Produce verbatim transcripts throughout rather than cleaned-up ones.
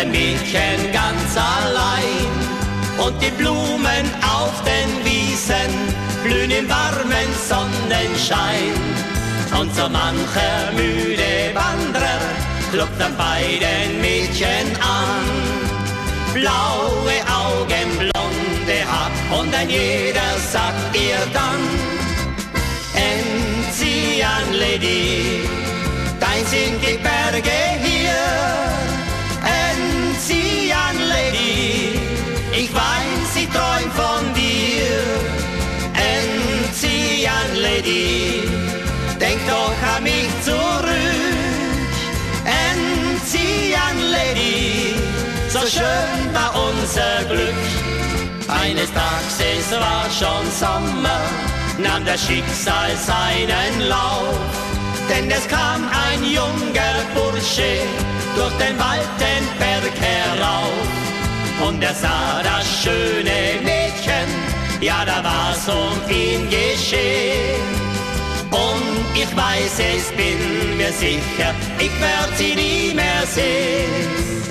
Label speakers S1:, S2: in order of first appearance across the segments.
S1: ein Mädchen ganz allein. Und die Blumen auf den Wiesen blühen im warmen Sonnenschein. Und so mancher müde Wanderer klopft an beiden Mädchen an. Blaue Augen, blonde Haar und ein jeder sagt ihr dann: Enzian Lady, dein sind die Berge hier. Enzian Lady, ich weiß, ich träum von dir. Enzian Lady, denk doch an mich zurück. Enzian Lady, so schön war unser Glück. Eines Tages, es war schon Sommer, nahm das Schicksal seinen Lauf. Denn es kam ein junger Bursche durch den Wald den Berg herauf. Und er sah das schöne Mädchen, ja, da war's um ihn geschehen. Und ich weiß, es bin mir sicher, ich werd sie nie mehr sehen.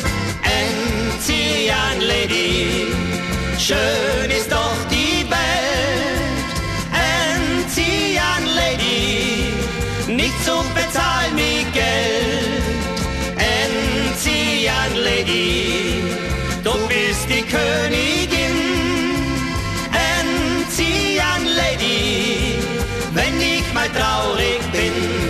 S1: Enzian Lady, schön ist doch die Welt. Enzian Lady, nicht zu bezahl mir Geld. Enzian Lady, du bist die Königin. Enzian Lady, wenn ich mal traurig bin.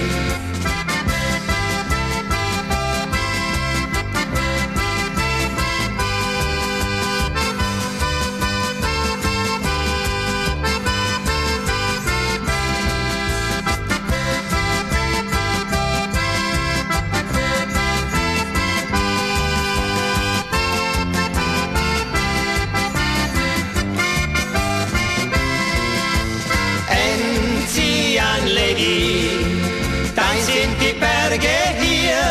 S1: Dein sind die Berge hier.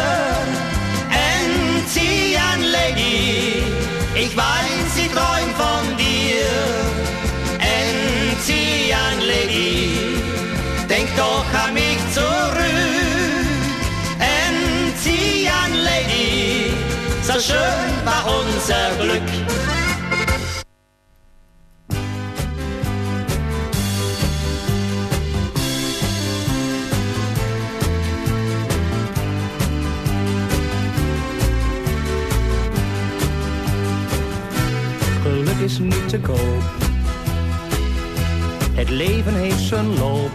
S1: Enzian Lady, ich weiß, ich träum von dir. Enzian Lady, denk doch an mich zurück. Enzian Lady, so schön war unser Glück.
S2: Is niet te koop. Het leven heeft zijn loop,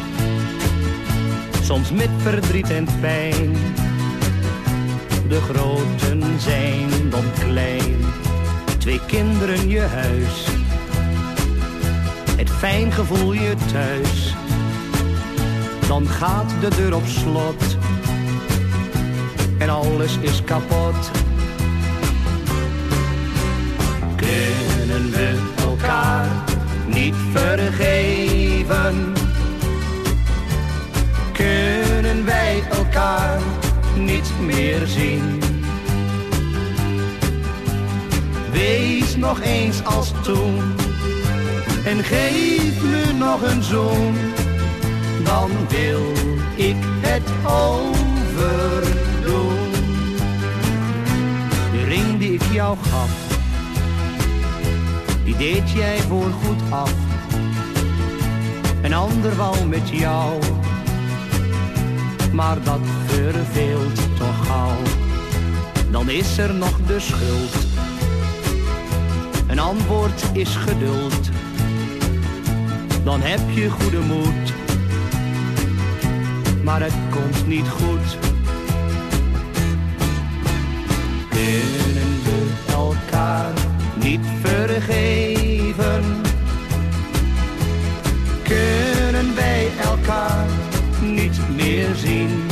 S2: soms met verdriet en pijn. De groten zijn dan klein, twee kinderen je huis. Het fijn gevoel je thuis, dan gaat de deur op slot en alles is kapot. Kunnen we elkaar niet vergeven? Kunnen wij elkaar niet meer zien? Wees nog eens als toen en geef me nog een zoen. Dan wil ik het overdoen. De ring die ik jou gaf, die deed jij voorgoed af. Een ander wou met jou, maar dat verveelt toch gauw. Dan is er nog de schuld, een antwoord is geduld. Dan heb je goede moed, maar het komt niet goed. Kunnen we elkaar niet vergeven? Kunnen wij elkaar niet meer zien?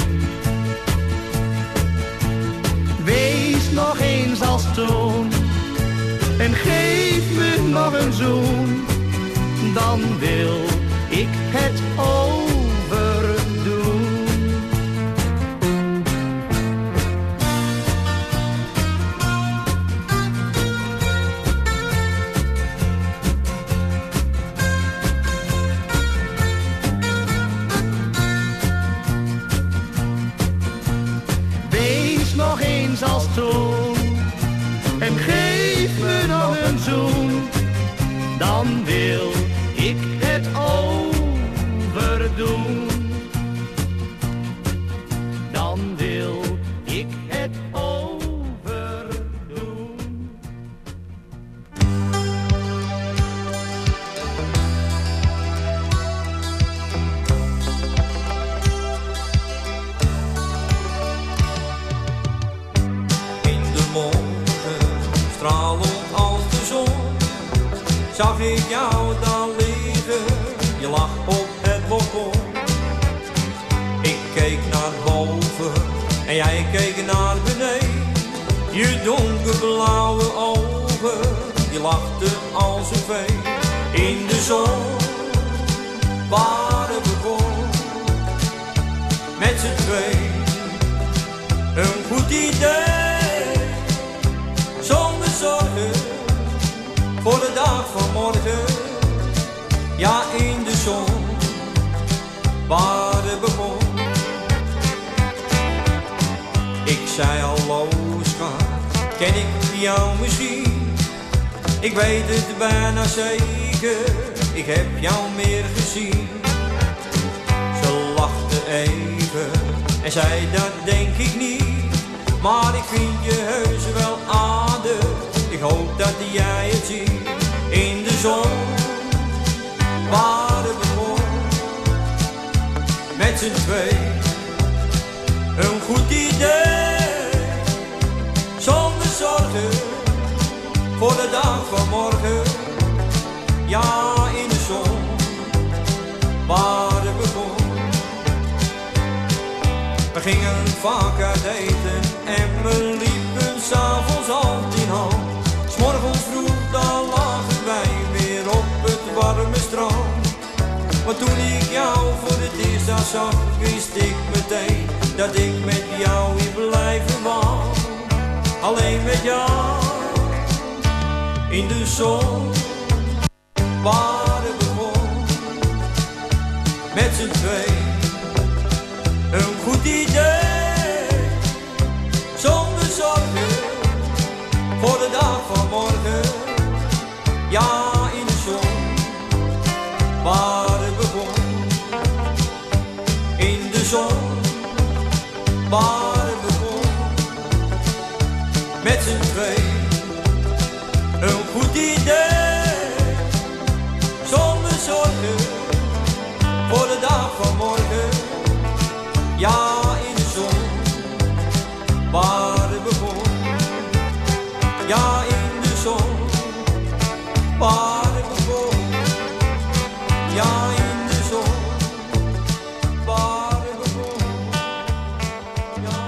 S2: Wees nog eens als toen en geef me nog een zoen. Dan wil ik het overdoen. Wees nog eens als toen dan wil ik het overdoen. Dan wil ik het overdoen.
S3: In de morgen, stralend als de zon, zag ik jou dan liggen, je lag op het balkon. Ik keek naar boven en jij keek naar beneden. Je donkerblauwe ogen, die lachten als een vee. In de zon, waar het begon, met z'n twee. Een goed idee, zonder zorgen, voor de dag van morgen. Ja, in de zon, waar het begon. Ik zei hallo schat, ken ik jou misschien? Ik weet het bijna zeker, ik heb jou meer gezien. Ze lachte even en zei dat denk ik niet, maar ik vind je heus wel aardig. Ik hoop dat jij het ziet. In de zon, waar het begon, met z'n twee. Een goed idee, zonder zorgen, voor de dag van morgen. Ja, in de zon, waar het begon. We gingen vaak uit eten en we liepen s'avonds hand in hand. 'S morgens vroeg, dan lagen wij weer op het warme strand. Maar toen ik jou voor het eerst daar zag, wist ik meteen dat ik met jou hier blijven wou. Alleen met jou, in de zon, waar het begon, met z'n twee. Een goed idee, zonder zorgen, voor de dag van morgen. Ja, in de zon, waar het begon. In de zon, waar het begon, met z'n twee. Een goed idee, zonder zorgen, voor de dag van morgen. Ja, in de zon, waar het begon. Ja, in de zon, waar het begon. Ja, in de zon, waar het begon. Ja.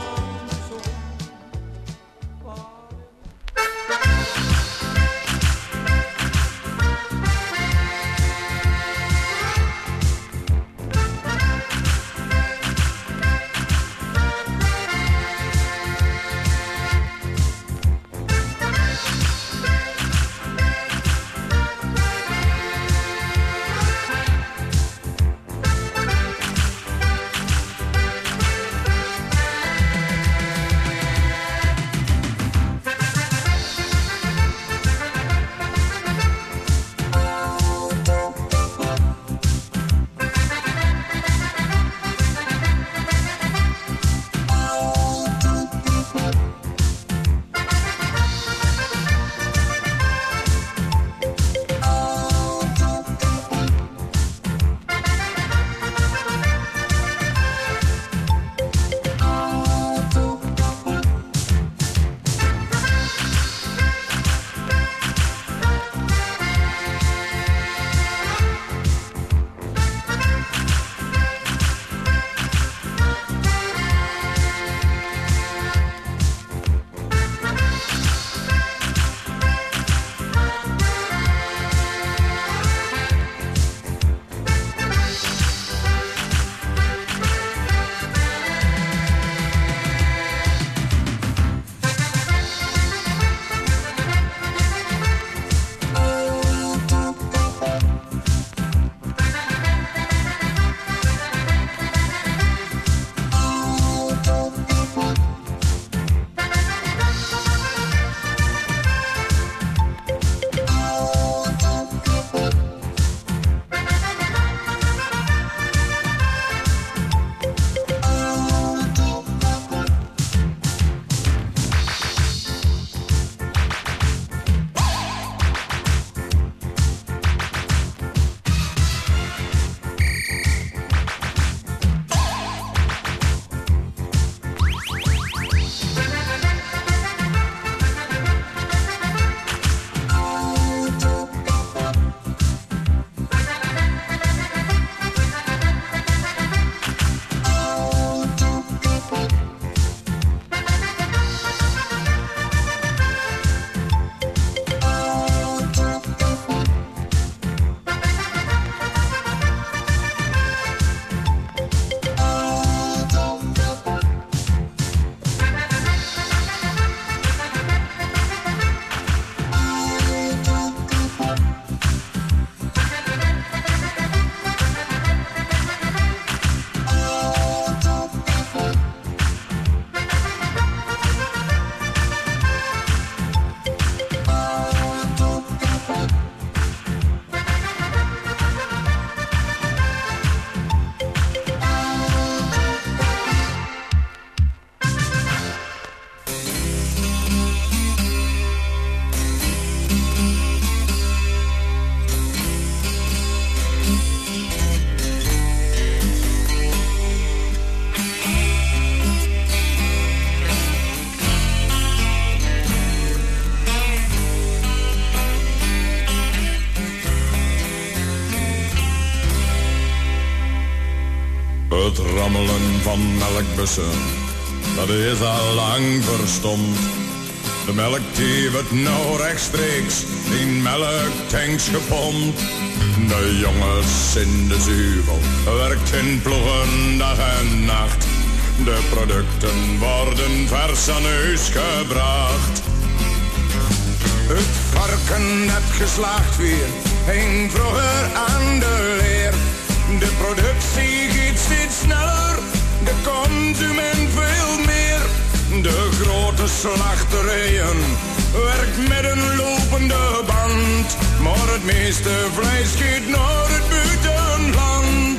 S4: Het rammelen van melkbussen, dat is al lang verstomd. De melk die wordt nou rechtstreeks in melktanks gepompt. De jongens in de zuivel werkt in ploegen dag en nacht. De producten worden vers aan huis gebracht. Het varken dat geslaagd weer hing vroeger aan de leer. De productie gaat steeds sneller, de consument veel meer. De grote slachterijen werkt met een lopende band. Maar het meeste vlees gaat naar het buitenland.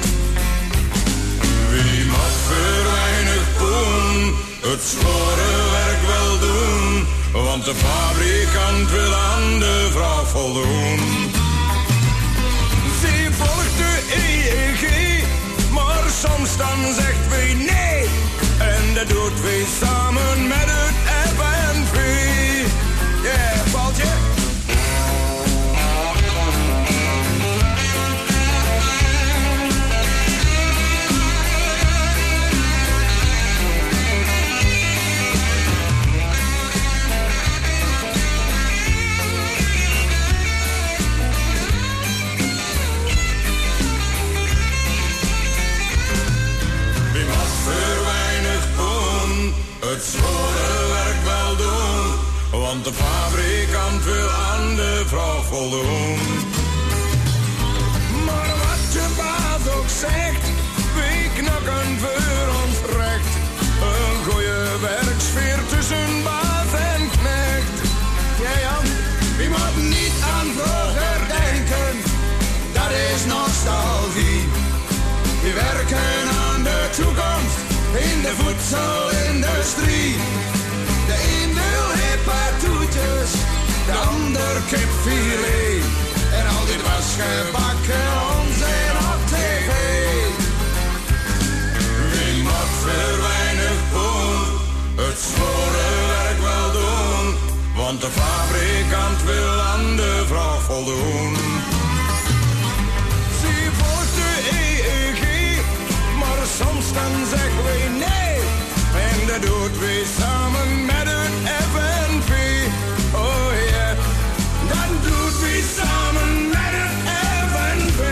S4: Wie mag voor weinig poen het sporenwerk wel doen? Want de fabrikant wil aan de vraag voldoen. Ze volgt de E E G, maar soms dan zegt wij nee. En dat doet wij samen met het F N V. Yeah, Paultje. Het sporenwerk wel doen, want de fabrikant wil aan de vraag voldoen. Maar wat je baas ook zegt, wij knakken voor ons recht. Een goeie werksfeer tussen baas en knecht. Ja, ja, wie moet niet aan vroeger denken, dat is nostalgie. We werken aan de toekomst in de voedselindustrie. De een wil hipatoetjes, de ander kipfilet. En al dit was gebakken onzin op tv. Wie mag voor weinig poen het sporenwerk wel doen? Want de fabrikant wil aan de vraag voldoen. Zie volgt de E E G, maar soms dan zeggen wij nee. En dat doet wij samen met het F N V. Oh ja, yeah. Dat doet wij samen met het F N V.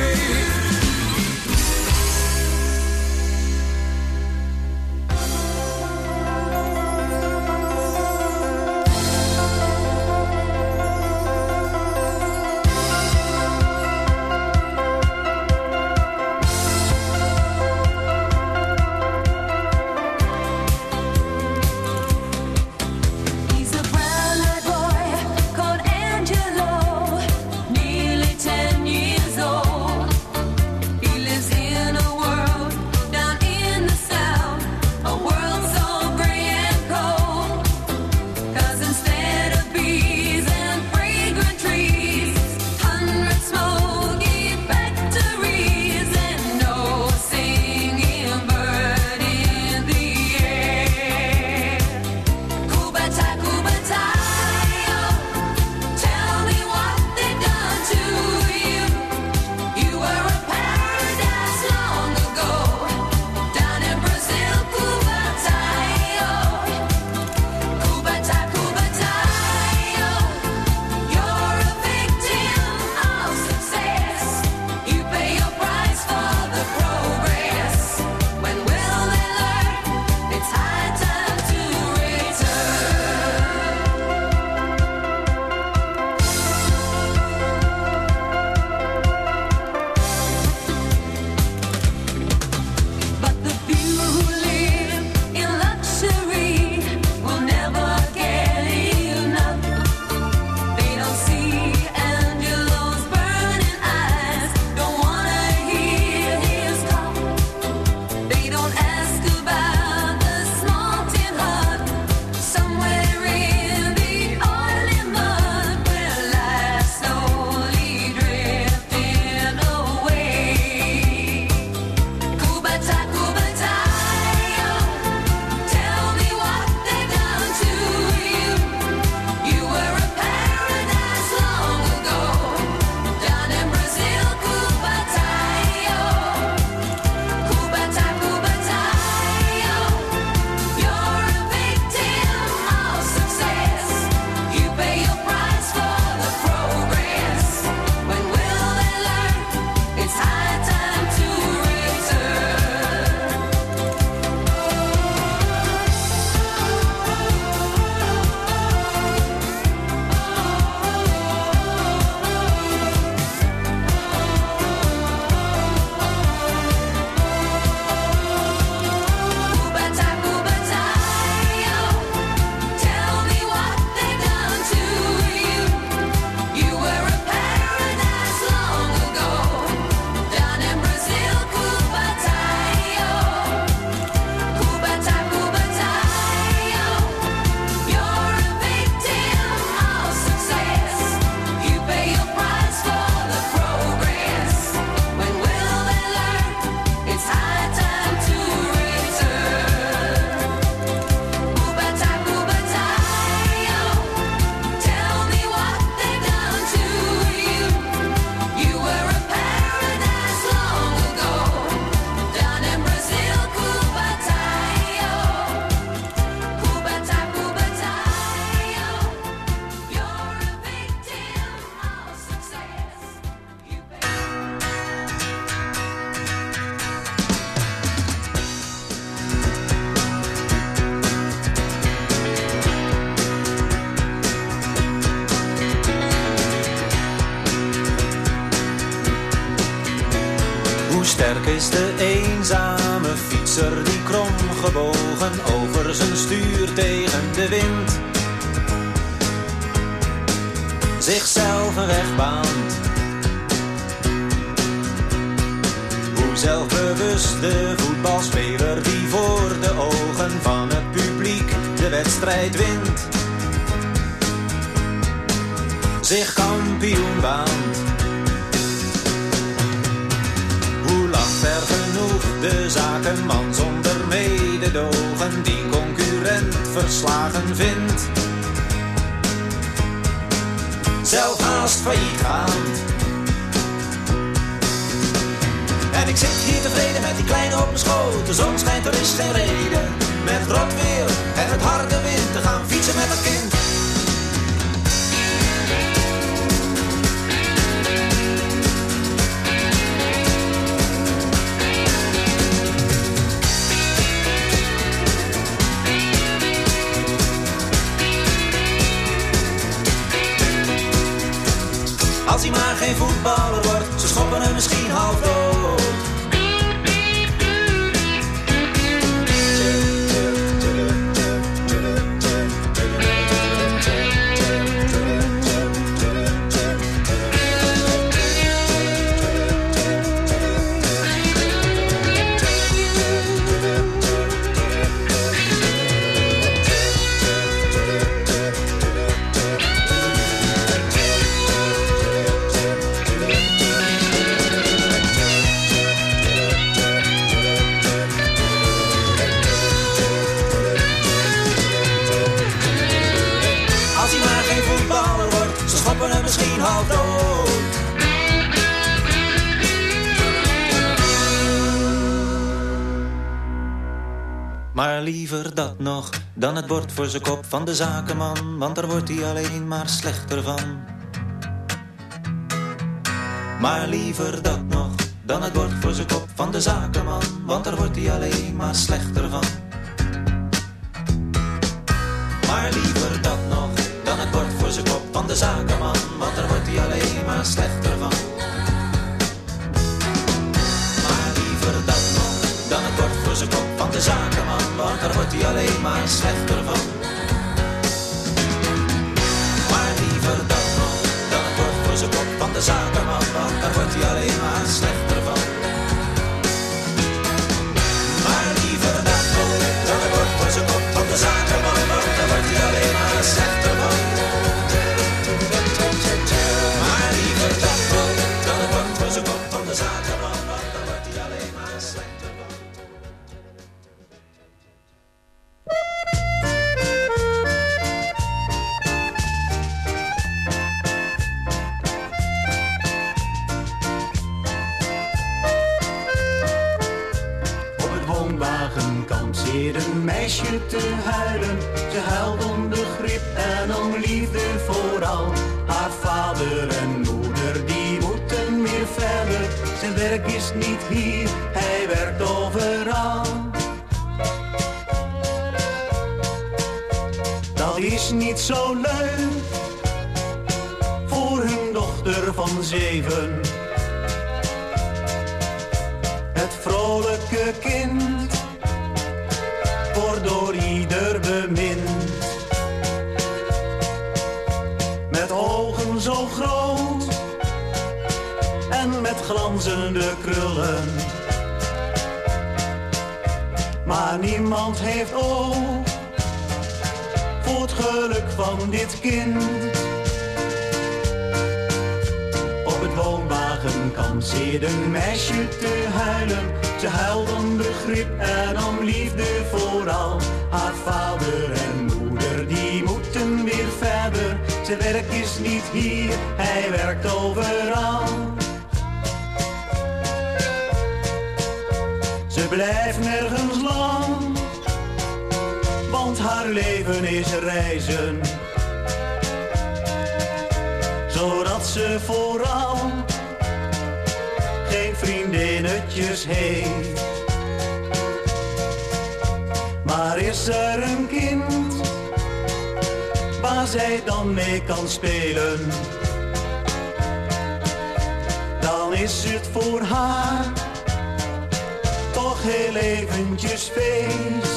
S5: Hoe sterk is de eenzame fietser die kromgebogen over zijn stuur tegen de wind zichzelf een weg baant. Hoe zelfbewust de voetbalspeler die voor de ogen van het publiek de wedstrijd wint zich kampioen baant. Hoe lacht ver genoeg de zakenman zonder mededogen die concurrent verslagen vindt, zelf haast failliet gaand. En ik zit hier tevreden met die kleine op mijn schoot. De zon schijnt, er is geen reden met rot weer en het harde wind te gaan fietsen met het kind. Als hij maar geen voetballer wordt, ze schoppen hem misschien half dood. Misschien half dood. Maar liever dat nog dan het bord voor zijn kop van de zakenman, want daar wordt hij alleen maar slechter van. Maar liever dat nog dan het bord voor zijn kop van de zakenman, want daar wordt hij alleen maar slechter van. Maar liever dat nog dan het bord voor zijn kop van de zakenman, want daar wordt hij alleen maar slechter van. Maar liever dat nog dan het bord voor zijn kop van de zakenman, want daar wordt hij alleen maar slechter van. Maar liever dat nog dan het bord voor zijn kop van de zakenman, want daar wordt hij alleen maar slechter van. Maar liever dat nog dan het bord voor zijn kop van de zakenman, want daar wordt hij alleen maar slechter van. Maar liever dat nog dan het bord voor zijn kop van de zakenman, want daar wordt hij alleen maar slechter van.
S2: Een meisje te huilen, ze huilt om begrip en om liefde vooral. Haar vader en moeder die moeten weer verder, zijn werk is niet hier, hij werkt overal. Dat is niet zo leuk voor hun dochter van zeven. Het vrolijke kind wordt door ieder bemind. Met ogen zo groot en met glanzende krullen. Maar niemand heeft oog voor het geluk van dit kind. Op het woonwagenkamp zit een meisje te huilen. Ze huilt om begrip en om liefde vooral. Haar vader en moeder die moeten weer verder. Zijn werk is niet hier, hij werkt overal. Ze blijft nergens lang, want haar leven is reizen. Zodat ze vooral geen vriendinnetjes heeft. Maar is er een kind waar zij dan mee kan spelen, dan is het voor haar
S6: heel eventjes feest.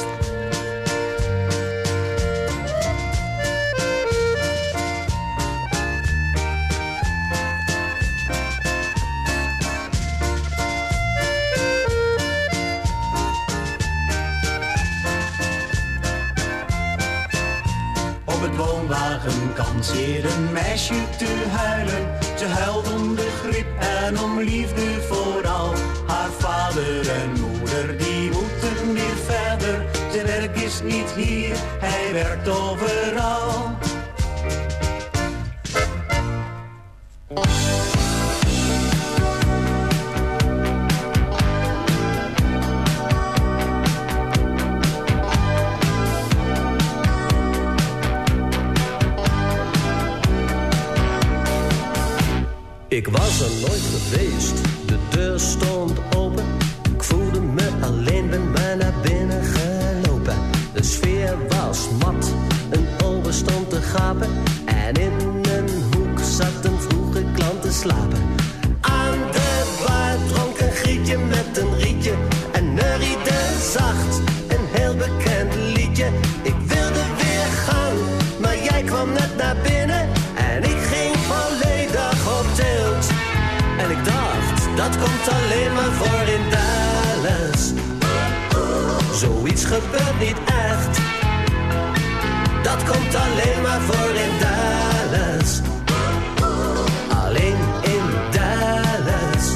S6: Op het woonwagenkant zit een meisje te huilen. Ze huilt om de griep en om liefde vooral. Haar vader en moeder die moeten weer verder. Zijn werk is niet hier, hij werkt overal.
S7: Ik was er nooit geweest, de deur stond open. Ik voelde me alleen, ben maar naar binnen gelopen. De sfeer was mat, een oven stond te gapen. En in een hoek zat een vroege klant te slapen. Aan de bar dronk een grietje met een rietje. En neuriede zacht, een heel bekend liedje. Ik wilde weer gaan, maar jij kwam net naar binnen. En ik ging volledig op tilt. En ik dacht, dat komt alleen maar voor in Dallas. Zoiets gebeurt niet echt. Dat komt alleen maar voor in Dallas. Alleen in Dallas.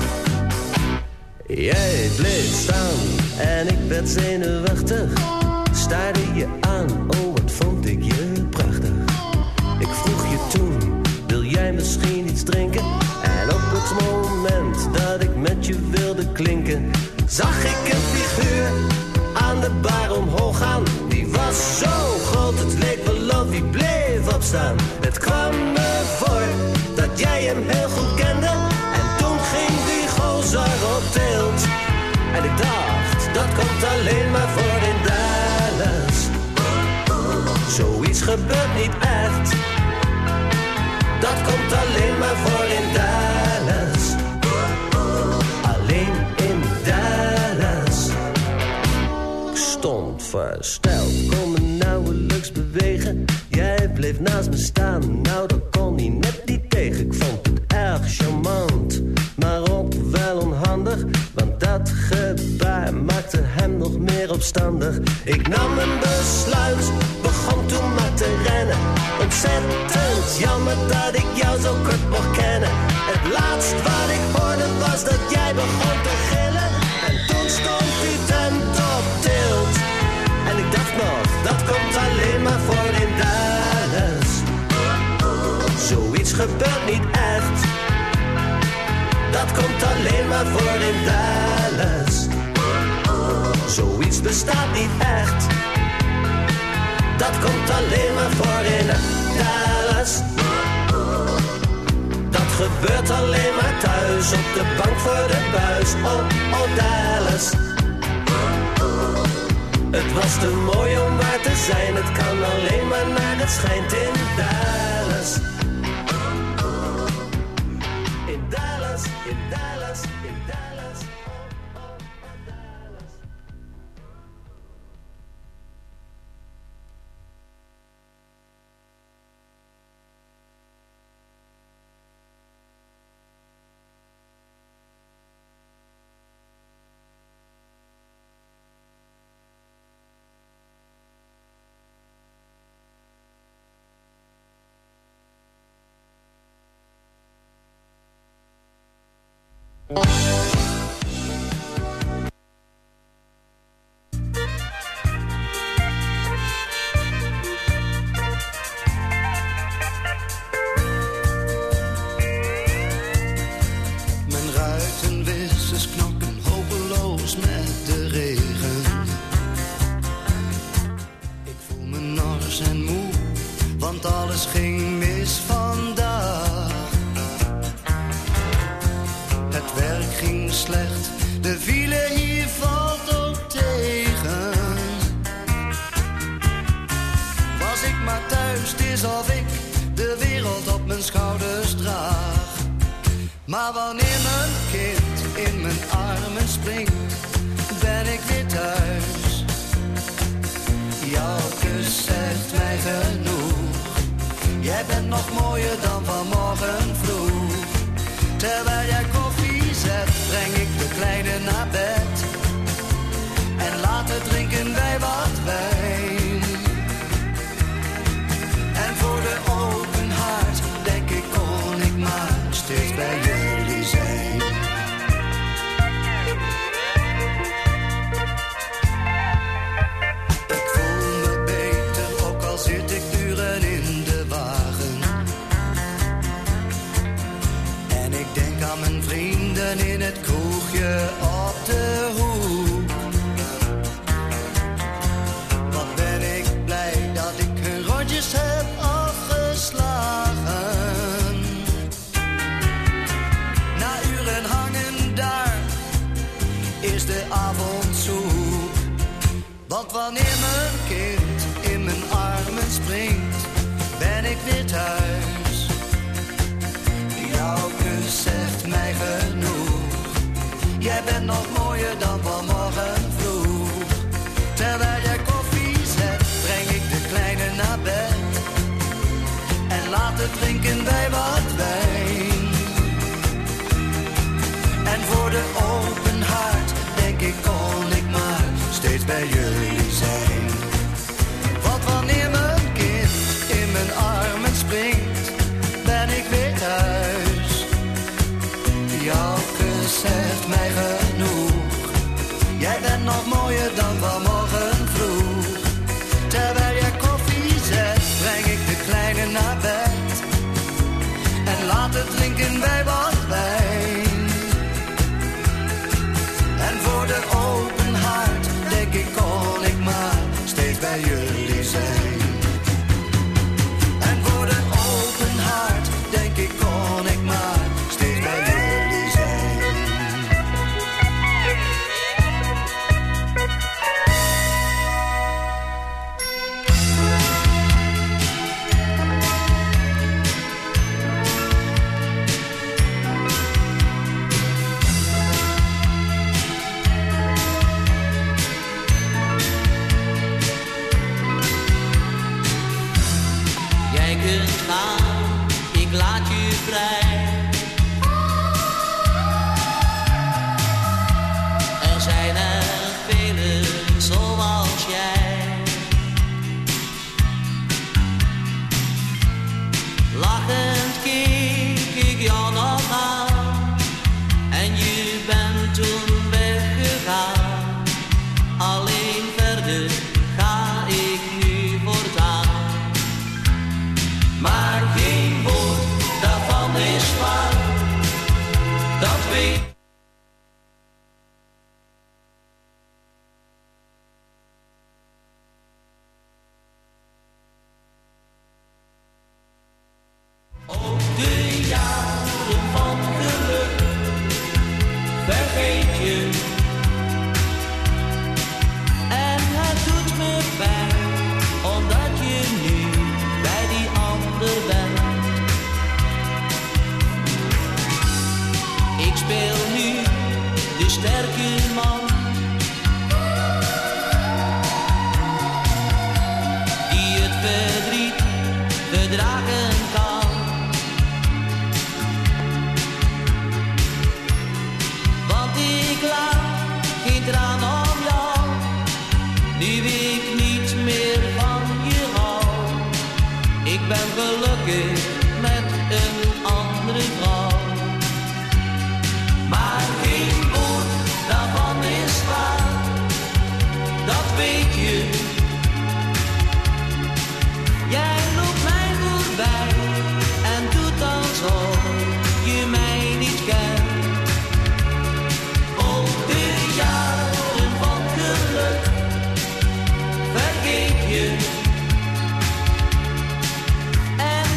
S7: Jij bleef staan en ik werd zenuwachtig. Staarde je aan, oh wat vond ik je prachtig. Ik vroeg je toen, wil jij misschien iets drinken? En op het moment dat ik met je wilde klinken, zag ik een figuur aan de bar omhoog gaan. Die was zo groot, het leek wel of hij bleef opstaan. Het kwam me voor dat jij hem heel goed kende. En toen ging die gozer op tilt. En ik dacht, dat komt alleen maar voor in Dallas. Zoiets gebeurt niet echt. Dat komt alleen maar voor in Dallas. Alleen in Dallas. Ik stond versteld, kon me nauwelijks bewegen. Jij bleef naast me staan, nou dat kon hij net niet tegen. Ik vond het erg charmant, maar ook wel onhandig. Want dat gebaar maakte hem nog meer opstandig. Ik nam een besluit, begon toen maar te rennen. Ontzettend jammer dat ik jou zo kort mocht kennen. Het laatst wat ik hoorde was dat jij begon te gillen. En toen stond die tent op tilt. En ik dacht nog, dat komt alleen maar voor in Dallas. Zoiets gebeurt niet echt. Dat komt alleen maar voor in Dallas. Zoiets bestaat niet echt. Dat komt alleen maar voor in Dallas. Dat gebeurt alleen maar thuis, op de bank voor de buis. Oh, oh Dallas. Het was te mooi om waar te zijn. Het kan alleen maar naar het schijnt in Dallas. In Dallas, in Dallas, in Dallas. Oh, oh, oh Dallas.
S8: Maar wanneer mijn kind in mijn armen springt, ben ik weer thuis. Jouw kus zegt mij genoeg. Jij bent nog mooier dan vanmorgen vroeg. Terwijl jij koffie zet, breng ik de kleine naar bed. En later drinken wij wat wijn. En voor de open haard denk ik kon ik maar steeds bij jullie zijn. Ik voel me beter, ook al zit ik uren in de wagen. En ik denk aan mijn vrienden in het kroegje op de hoek. Wat ben ik blij dat ik hun rondjes heb afgeslagen. Na uren hangen daar is de avond zoek. Want wanneer mijn kind in mijn armen springt, ben ik weer thuis. Jouw kus zegt mij genoeg. Jij bent nog mooier dan vanmorgen vroeg. Terwijl jij koffie zet, breng ik de kleine naar bed. En later drinken wij wat wijn. En voor de open haard denk ik kon ik maar steeds bij jullie zijn. Want wanneer mijn kind in mijn armen springt, ben ik weer thuis. Jouw kus zegt mij genoeg. Jij bent nog mooier dan vanmorgen vroeg. Terwijl jij koffie zet, breng ik de kleine naar bed. En later drinken wij wat wijn. En voor de open haard denk ik kon ik maar steeds bij jullie zijn. En voor de open haard denk ik kon ik maar steeds bij jullie zijn.
S1: Jij kunt gaan, ik laat je vrij. Er zijn er velen zoals jij. Lachend keek ik jou nog aan. En je bent toen weggegaan. Alleen verder ga ik nu voortaan. Maar geen woord daarvan is waar, dat weet. Ook de jaren van geluk vergeet je. En het doet me pijn, omdat je nu bij die ander bent. Ik speel nu de sterke man, die het verdriet verdragen kan. Want ik laat geen traan om jou, nu ik niet meer van je hou. Ik ben gelukkig met een andere vrouw. Maar geen woord daarvan is waar, dat weet je. Jij loopt mij voorbij en doet alsof je mij niet kent. Ook de jaren van geluk vergeet je. En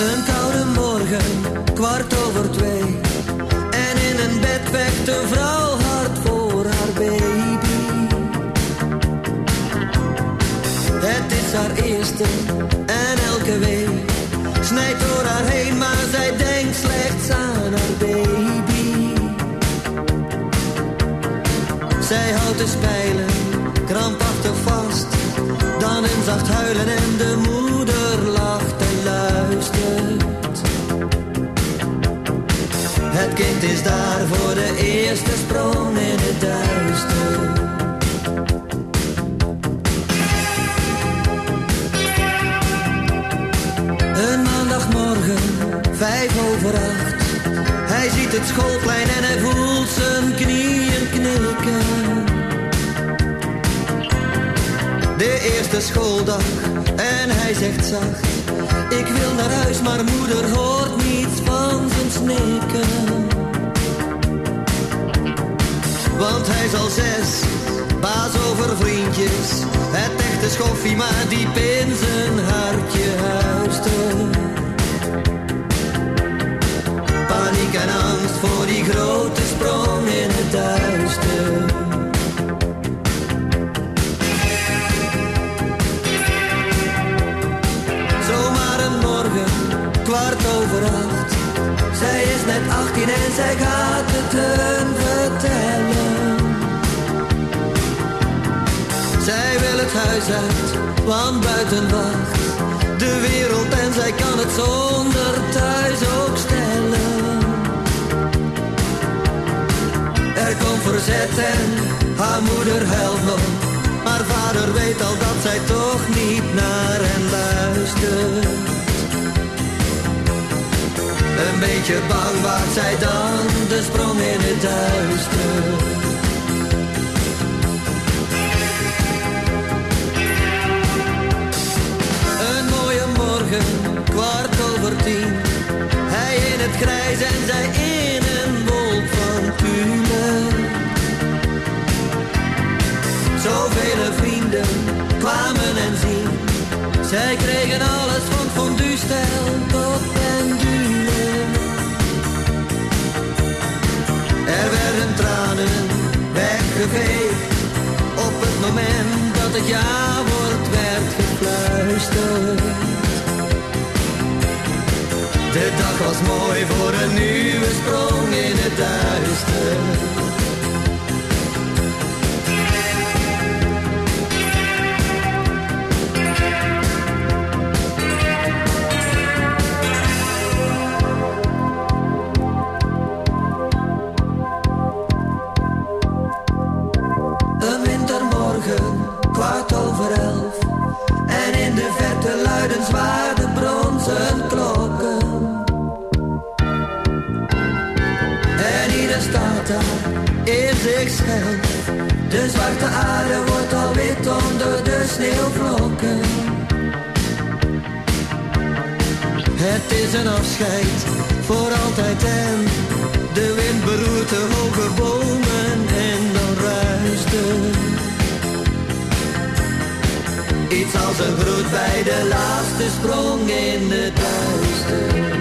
S9: Een koude morgen, kwart over twee. En in een bed vecht een vrouw hard voor haar baby. Het is haar eerste en elke week snijdt door haar heen, maar zij denkt slechts aan haar baby. Zij houdt de spijlen krampachtig vast, dan een zacht huilen en de moeder lacht en luistert. Het kind is daar voor de eerste sprong in het duister. Een maandagmorgen, vijf over acht. Hij ziet het schoolplein en hij voelt zijn knieën knikken. De eerste schooldag en hij zegt zacht: ik wil naar huis, maar moeder hoort niets van zijn snikken. Want hij is al zes, baas over vriendjes. Het echte schoffie, maar diep in zijn hartje huistert. Paniek en angst voor die grote sprong in het duister. Zomaar een morgen, kwart over acht. Zij is net achttien en zij gaat het hun vertellen. Zij wil het huis uit, want buiten wacht de wereld en zij kan het zonder thuis ook stellen. Er komt verzet en haar moeder huilt nog, maar vader weet al dat zij toch niet naar hen luistert. Een beetje bang waagt zij dan de sprong in het duister. Een mooie morgen, kwart over tien. Hij in het grijs en zij in een wolk van tulle. Zoveel vrienden kwamen en zien. Zij kregen alles van fondue-stijl tot pendule. Er werden tranen weggeveegd. Op het moment dat het ja-woord werd gefluisterd. De dag was mooi voor een nieuwe sprong in het duister. Een wintermorgen, kwart over elf. En in de verte luiden zwaar de bronzen klokken. En ieder staat daar in zichzelf. De zwarte aarde wordt al wit onder de sneeuwvlokken. Het is een afscheid voor altijd en de wind beroert de hoge bomen en dan ruist het. Iets als een groet bij de laatste sprong in het duister.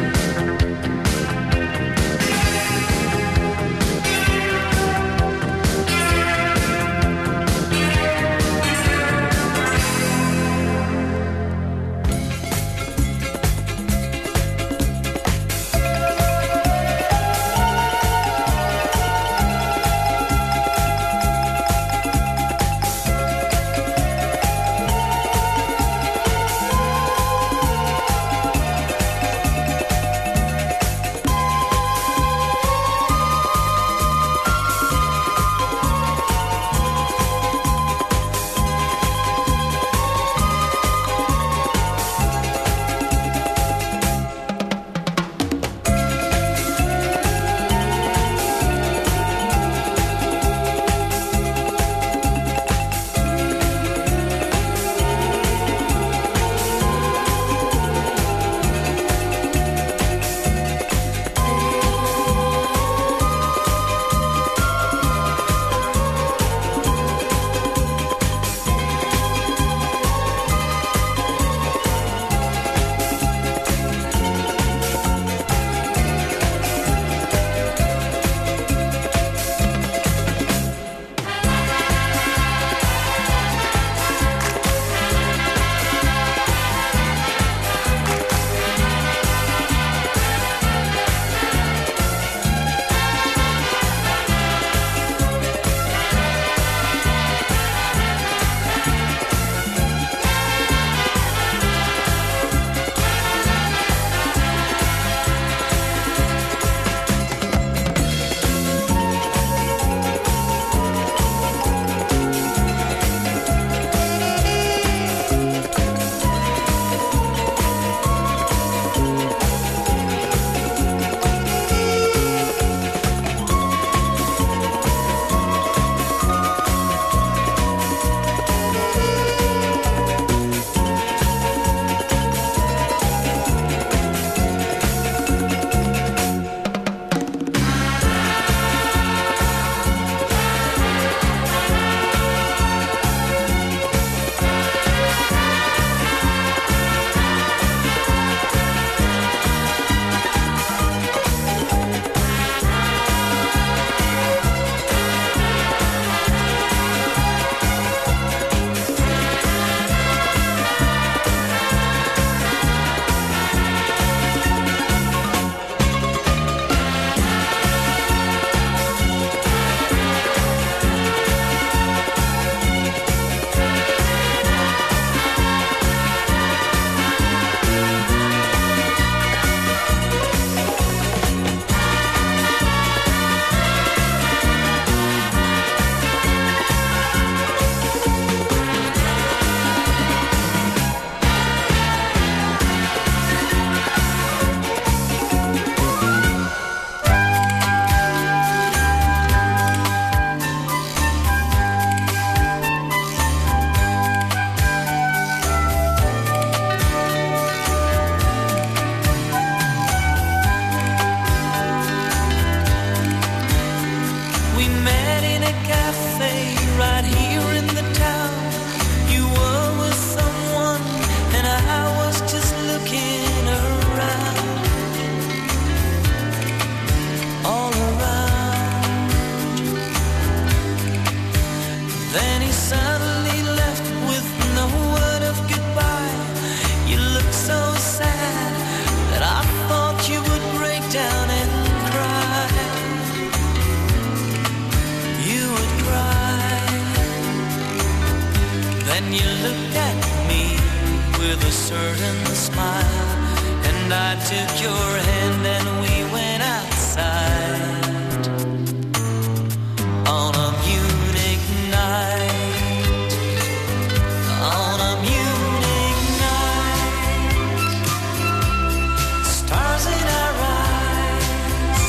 S10: you looked at me with a certain smile, and I took your hand and we went outside on a Munich night, on a Munich night, stars in our eyes,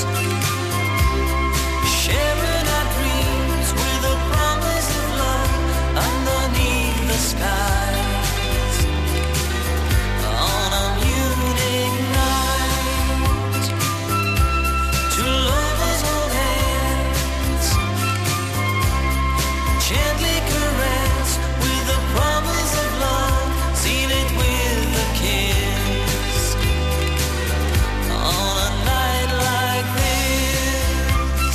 S10: sharing our dreams with a promise of love underneath the skies, on a Munich night, two lovers hold hands, gently caress with a promise of love, seal it with a kiss, on a night like this.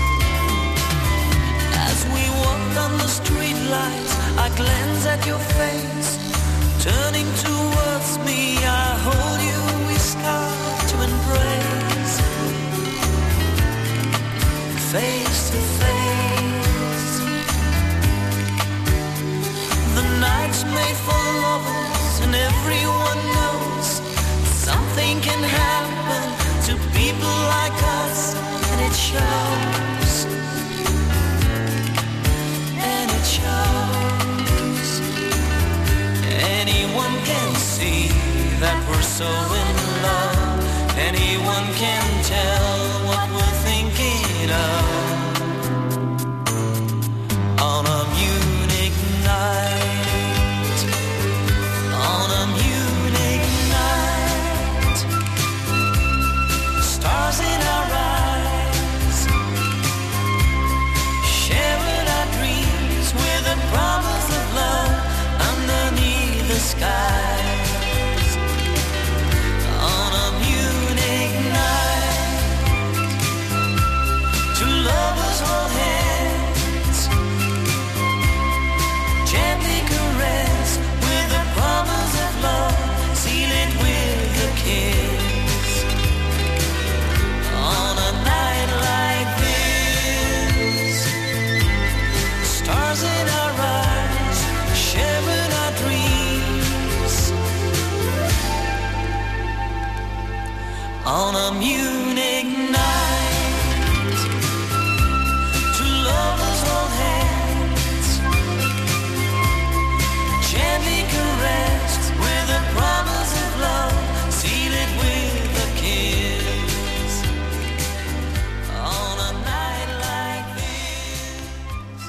S10: As we walked on the street lights, I glance at your face, turning towards me, I hold you, we start to embrace, face to face. The night's made for lovers, and everyone knows something can happen to people like us, and it shows, and it shows. Anyone can see that we're so in love. Anyone can tell what we're thinking of on a Munich night, on a Munich night, stars in our eyes, sharing our dreams with a promise of love underneath the skies, on a Munich night, two lovers hold hands, gently caress with a promise of love, seal it with a kiss, on a night like this, stars in our eyes, sharing our dreams, on a Munich night, two lovers hold hands, gently caressed with a promise of love, seal it with a kiss, on a night like this.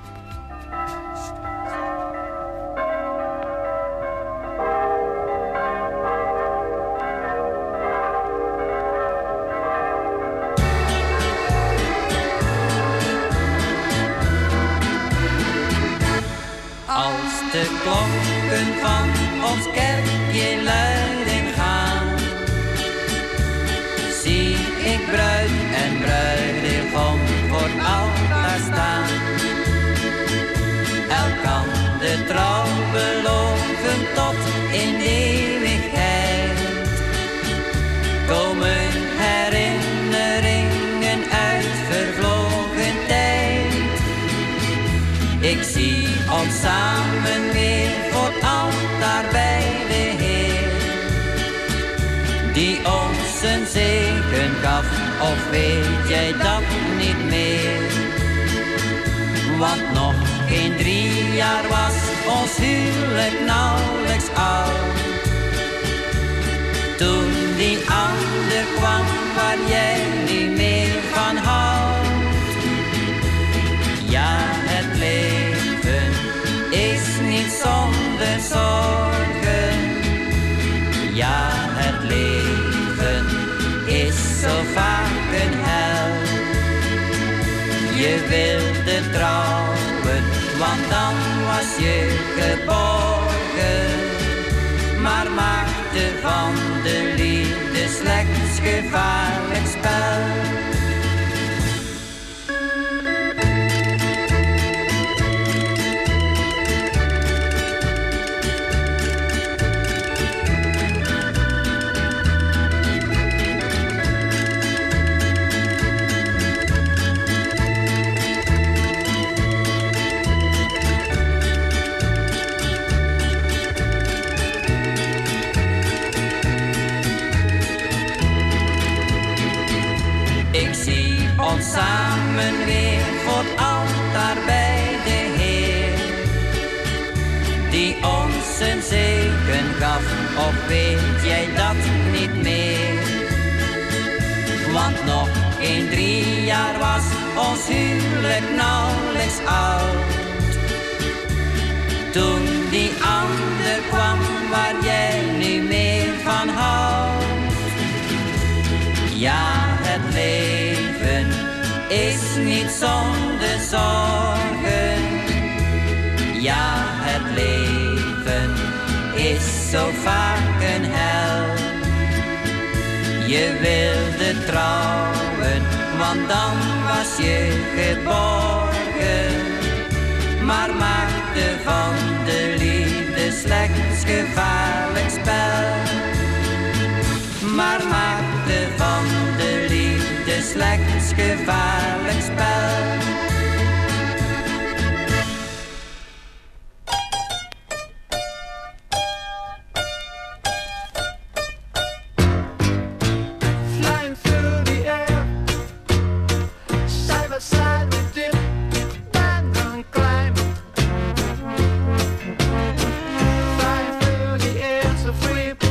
S11: Als de klokken van ons kerkje luiden gaan, zie ik bruid en bruidegom voor elkaar staan. Elkander trouw beloven tot in eeuwigheid. Komen herinneringen uit vervlogen tijd. Ik zie ons samen weer voor het altaar bij de Heer, die ons een zegen gaf, of weet jij dat niet meer? Want nog geen drie jaar was ons huwelijk nauwelijks oud, toen die ander kwam waar jij niet meer van houdt. Ja, het leven is niet zonder zorgen. Ja, het leven is zo vaak een hel. Je wilde trouwen, want dan was je geborgen, maar maakte van de liefde slechts gevaarlijk spel. ons samen weer voor het altaar bij de Heer, die ons een zegen gaf, of weet jij dat niet meer? Want nog geen drie jaar was ons huwelijk nauwelijks oud, toen die ander kwam waar jij nu meer van houdt. Ja, het leven is niet zonder zorgen. Ja, het leven is zo vaak een hel. Je wilde trouwen, want dan was je geborgen, maar maakte van de liefde slechts gevaarlijk spel. Maar maakte van de liefde slechts gevaarlijk spel.
S12: Flying through the air, side by side we did band and climb. Flying through the air so free.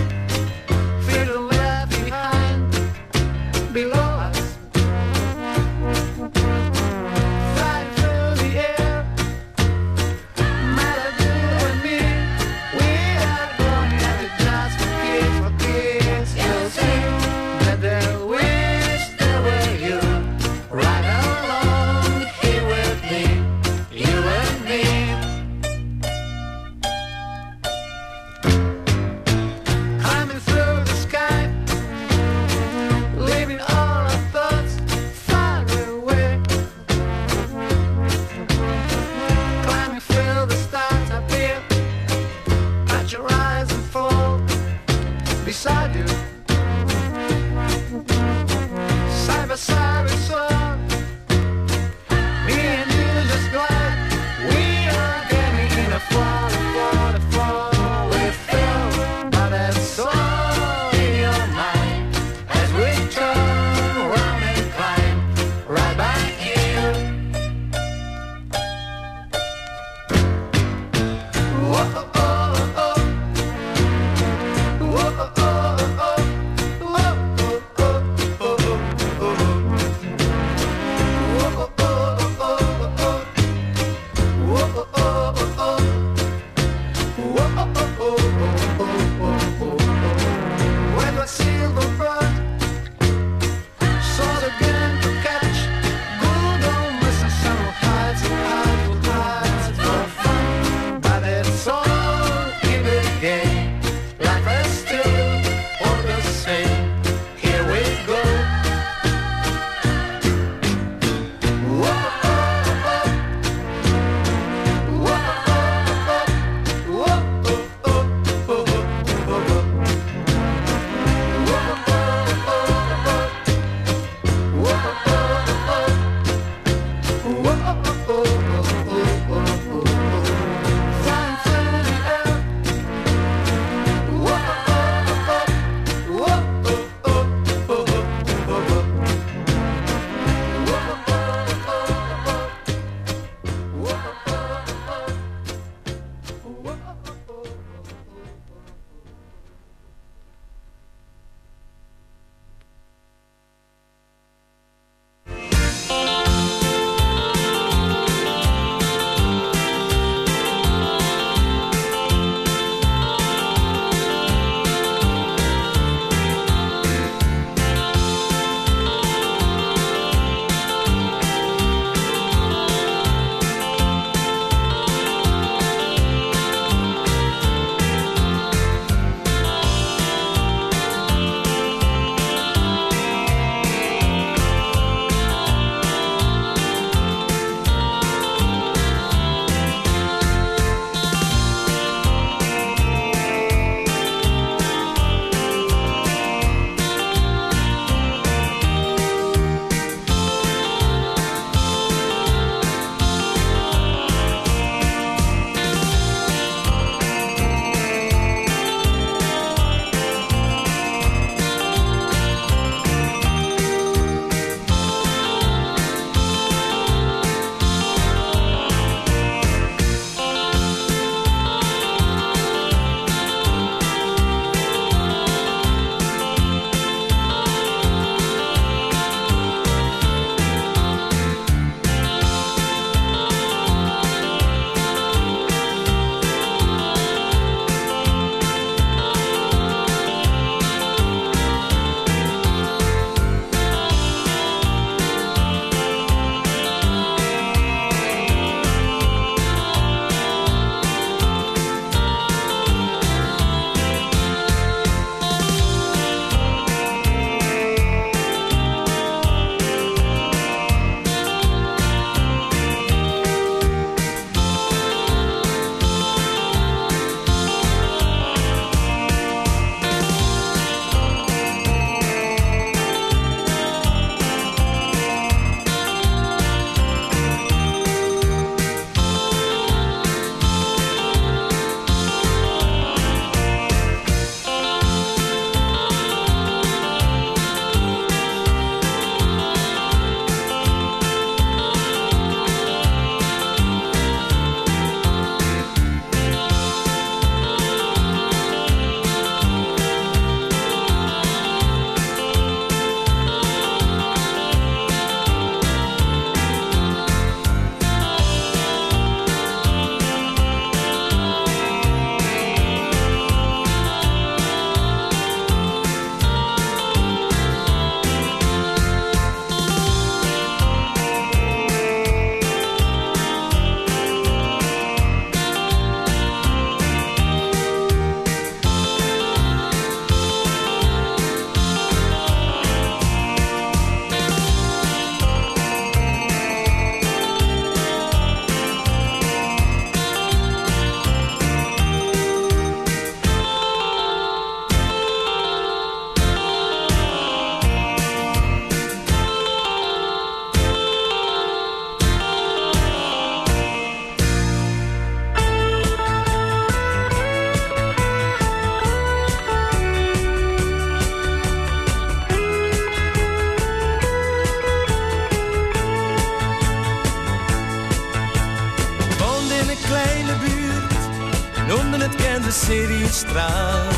S13: Citystraat.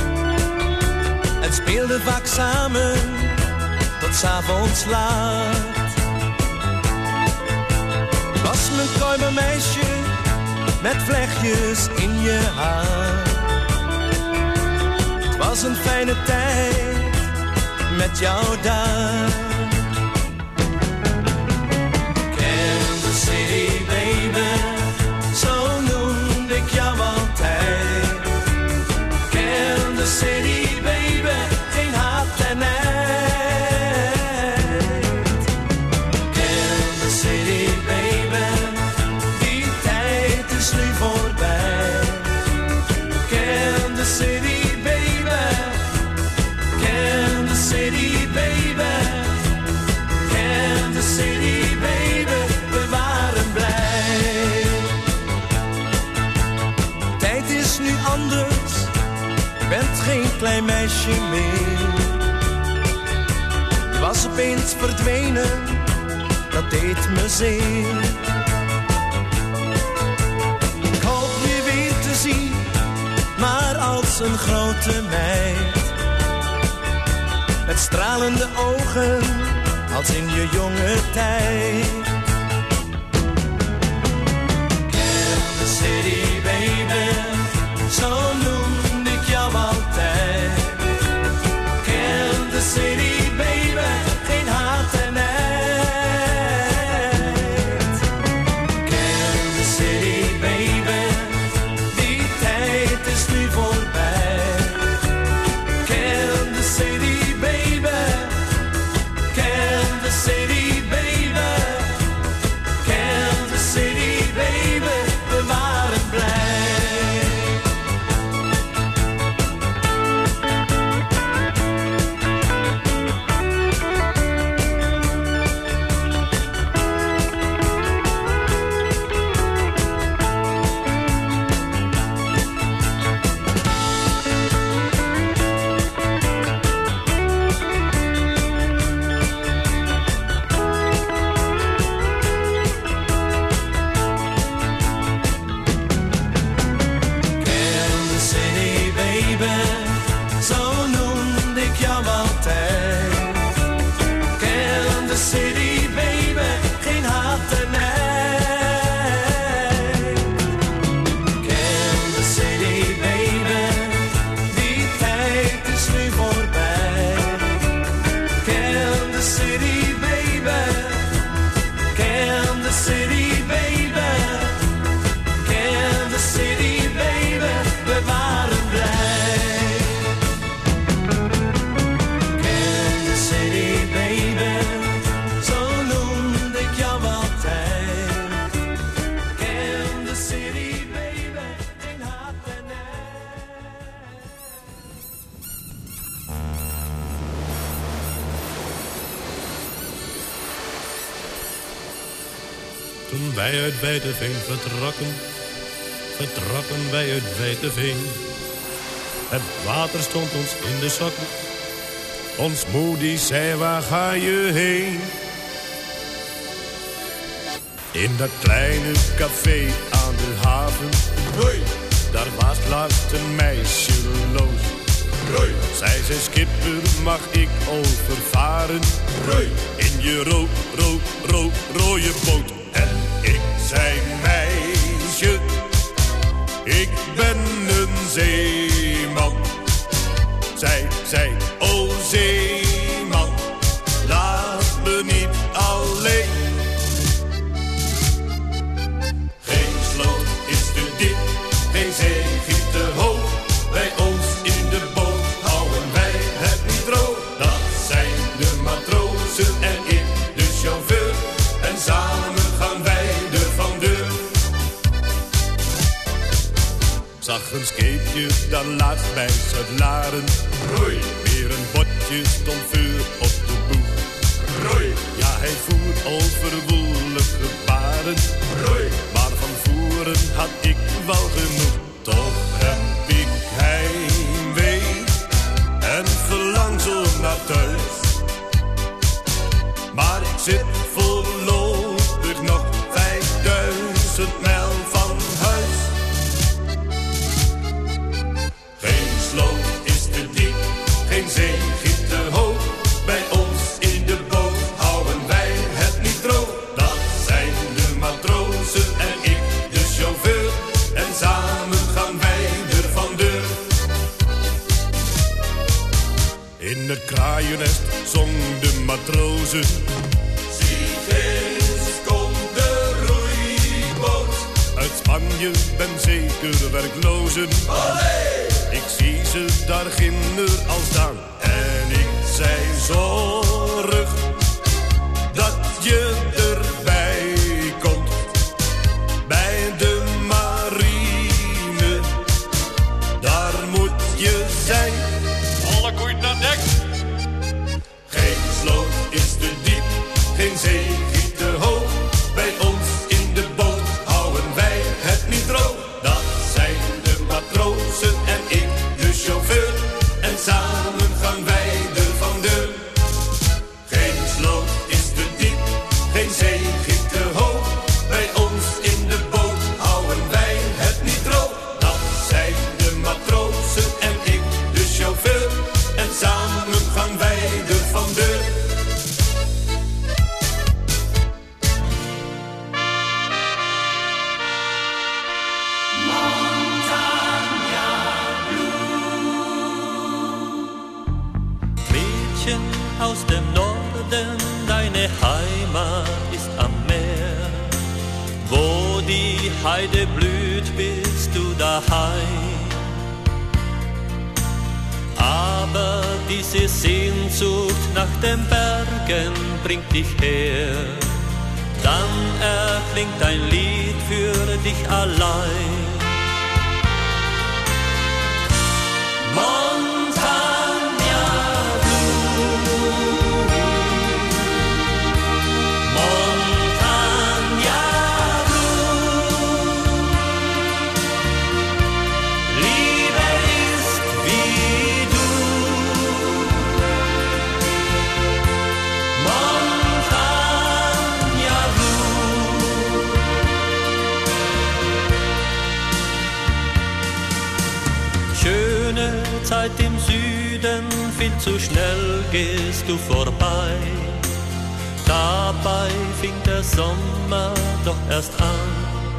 S13: En speelden vaak samen tot 's avonds laat. Was mijn koime meisje met vlechtjes in je haar. Het was een fijne tijd met jou daar. Kansas City baby, zo noemde ik jou altijd. Kansas City baby, geen haat en nijd. Kansas City baby, die tijd is nu voorbij. Kansas City baby, Kansas City baby, Kansas City baby, we waren blij. Tijd is nu anders, je bent geen klein meisje meer. Je was opeens verdwenen, dat deed me zeer. Ik hoop je weer te zien, maar als een grote meid. Met stralende ogen, als in je jonge tijd. Kansas City baby, zo noemde ik jou altijd. Kansas City baby, geen haat en nijd. Kansas City baby, die tijd is nu voorbij. Kansas City baby, Kansas City baby, Kansas City baby, we waren blij. Kansas City baby, zo noemde ik jou altijd. Kansas City baby, geen haat en nijd. Kansas City baby, die tijd is nu voorbij. Kansas City baby, Kansas City baby, Kansas City baby, we waren blij. Kansas City baby, zo noemde ik jou altijd. Kansas City baby, geen haat en nijd.
S14: Toen wij uit Wijteveen vertrokken, vertrokken wij uit Wijteveen. Het water stond ons in de sokken. Ons moe die zei, waar ga je heen? In dat kleine café aan de haven, hoi, daar was laatst een meisje loos. Hoi. Zij zei, skipper, mag ik overvaren? Hoi. In je ro, ro, ro, rode boot. En ik zei, meisje, ik ben een zeeman. Zij zei, o zeeman, laat me niet alleen. Geen sloot is te diep, geen zee giet te hoog. Bij ons in de boot houden wij het niet droog. Dat zijn de matrozen en ik, de chauffeur. En samen gaan wij er van deur. Zag een scheepje daar laatst bij Zuid-Laren. Roei, weer een botje stond vuur op de boeg. Roei, ja hij voer over woelige baren. Roei, maar van voeren had ik wel genoeg. Toch heb ik heimwee en verlang zo naar thuis. Maar ik zit voorlopig nog vijfduizend mijl van huis. In het kraaiennest zong de matrozen.
S15: Zie eens komt de roeiboot.
S14: Uit Spanje ben zeker werklozen.
S15: Allee!
S14: Ik zie ze daar ginder al staan. En ik zei zorg dat je erbij komt. Bij de marine, daar moet je zijn.
S15: Alle koeien naar dek.
S14: Geen sloot is te diep, geen zee giet te hoog. Bij ons in de boot houden wij het niet droog. Dat zijn de matrozen en ik, de chauffeur. En samen gaan wij er van deur. Geen sloot is te diep, geen zee giet te hoog. Bij ons in de boot houden wij het niet droog. Dat zijn de matrozen en ik, de chauffeur. En samen gaan wij er van deur.
S16: Mädchen aus dem Norden, deine Heimat ist am Meer. Wo die Heide blüht, bist du daheim. Aber diese Sehnsucht nach den Bergen bringt dich her. Dann erklingt ein Lied für dich allein. Montagna Blue, Montagna Blue. Liebe ist wie du. Montagna Blue. Schöne Zeit im Süden, viel zu schnell gehst du vorbei. Dabei fing der Sommer doch erst an.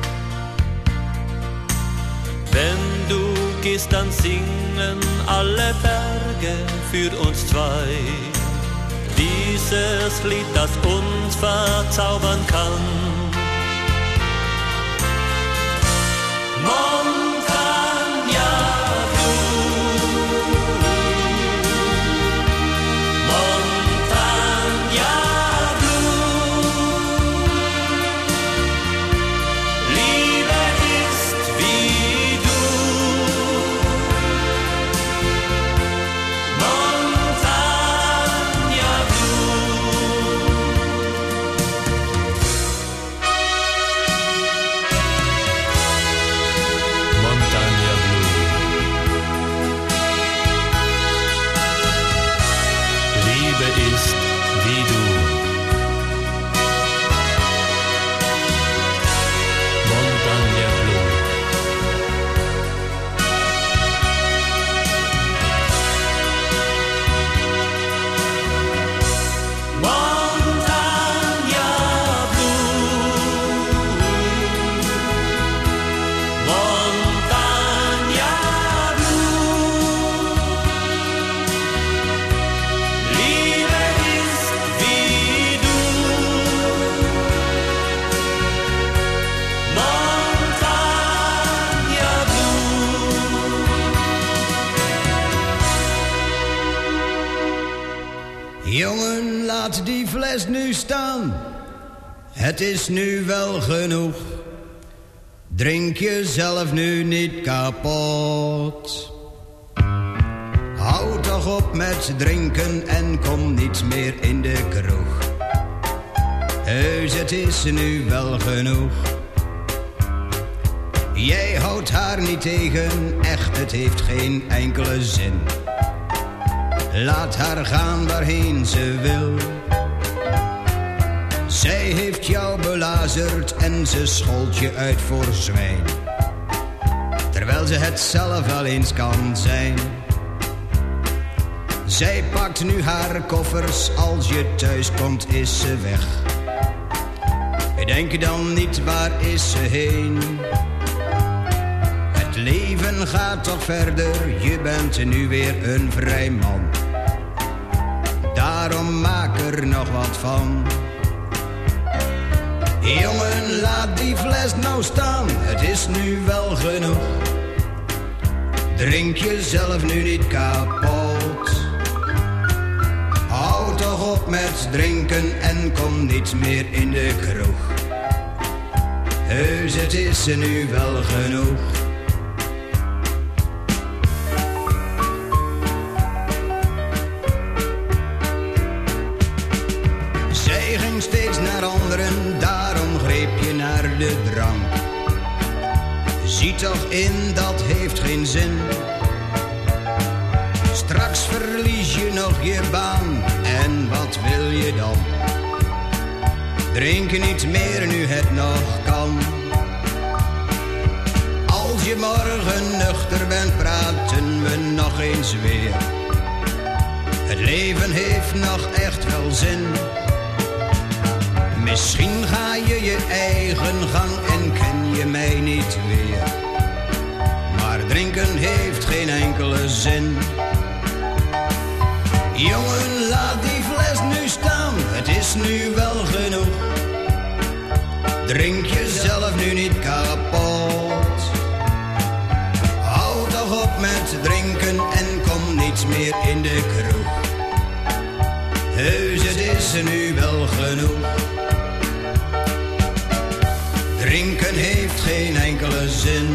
S16: Wenn du gehst, dann singen alle Berge für uns zwei. Dieses Lied, das uns verzaubern kann. Montagna
S17: Jongen, laat die fles nu staan. Het is nu wel genoeg. Drink jezelf nu niet kapot. Hou toch op met drinken en kom niet meer in de kroeg. Heus, het is nu wel genoeg. Jij houdt haar niet tegen, echt, het heeft geen enkele zin. Laat haar gaan waarheen ze wil. Zij heeft jou belazerd en ze schold je uit voor zwijn. Terwijl ze het zelf wel eens kan zijn. Zij pakt nu haar koffers, als je thuis komt is ze weg. Denk dan niet, waar is ze heen? Het leven gaat toch verder, je bent nu weer een vrij man. daarom maak er nog wat van. Jongen, laat die fles nou staan, het is nu wel genoeg. Drink jezelf nu niet kapot. Hou toch op met drinken en kom niet meer in de kroeg. Heus, het is er nu wel genoeg. Zij ging steeds naar anderen, daarom greep je naar de drank. Zie toch in, dat heeft geen zin. Straks verlies je nog je baan, en wat wil je dan? Drink niet meer nu het nog kan. Als je morgen nuchter bent, praten we nog eens weer. Het leven heeft nog echt wel zin. Misschien ga je je eigen gang en ken je mij niet weer. Maar drinken heeft geen enkele zin. Jongen, laat die fles nu staan, het is nu wel genoeg. Drink jezelf nu niet kapot. Hou toch op met drinken en kom niet meer in de kroeg. Heus, het is er nu wel genoeg. Drinken heeft geen enkele zin.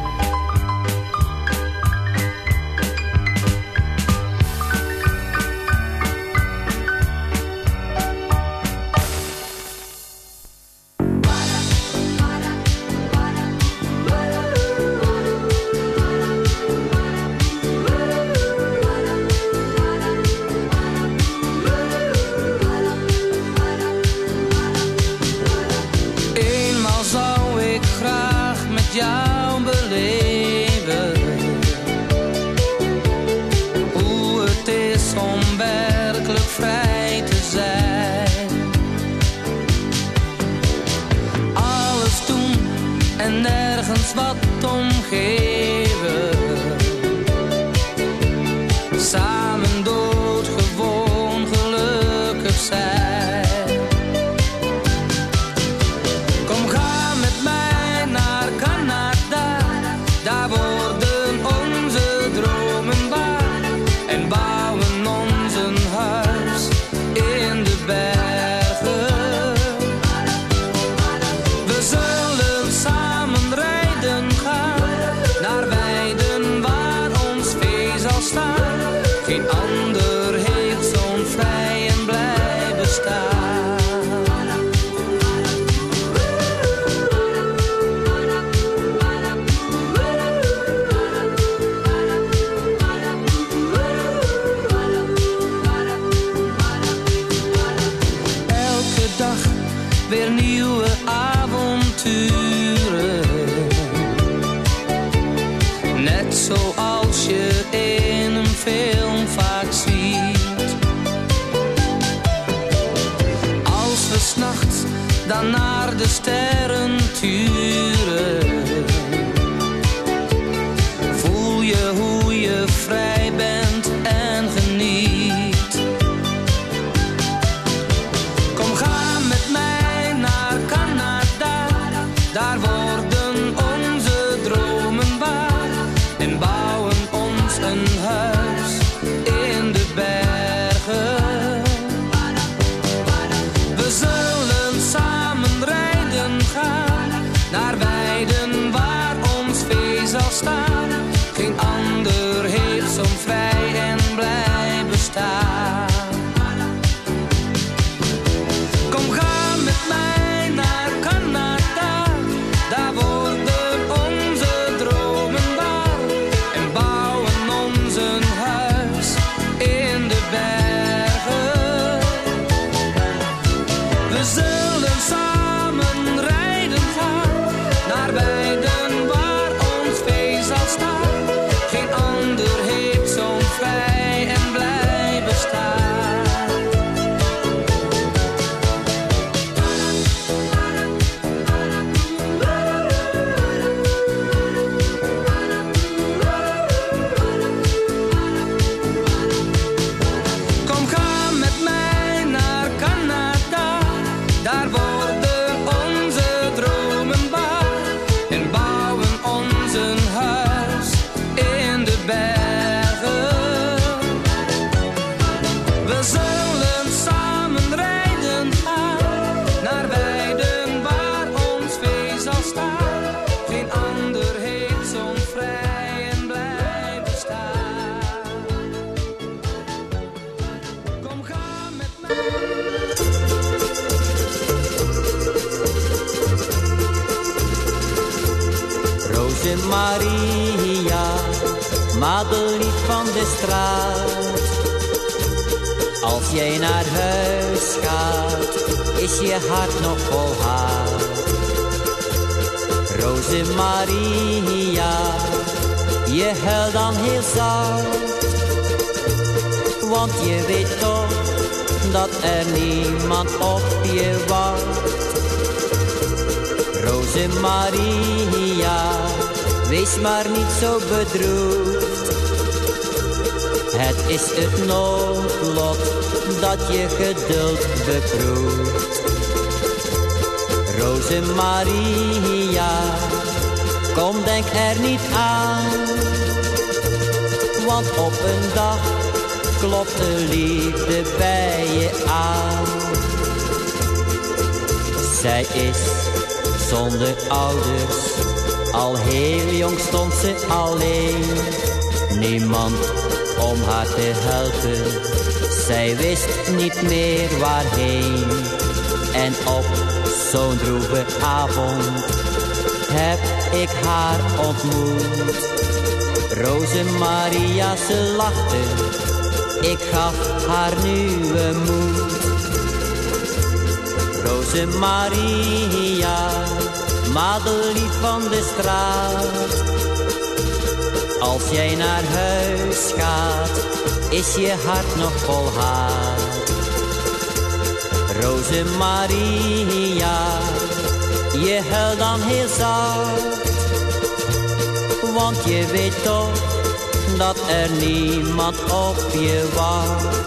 S18: Dan naar de sterren turen. Voel je hoe je vrij bent en geniet. Kom, ga met mij naar Canada. Daar worden onze dromen waar. En bouwen ons een huis in de bergen. We zullen samen rijden gaan naar Maria, madelief van de straat. Als jij naar huis gaat, is je hart nog vol haat. Rosemaria, je huilt dan heel zacht, want je weet toch dat er niemand op je wacht. Rosemaria, wees maar niet zo bedroefd. Het is het noodlot dat je geduld beproeft. Rosemaria, kom denk er niet aan, want op een dag klopt de liefde bij je aan. Zij is zonder ouders, al heel jong stond ze alleen. Niemand om haar te helpen, zij wist niet meer waarheen. En op zo'n droeve avond heb ik haar ontmoet. Rosemaria, ze lachte, ik gaf haar nieuwe moed. Rosemaria, madelief van de straat. Als jij naar huis gaat, is je hart nog vol haat. Rosemaria, je huilt dan heel zacht, want je weet toch dat er niemand op je wacht.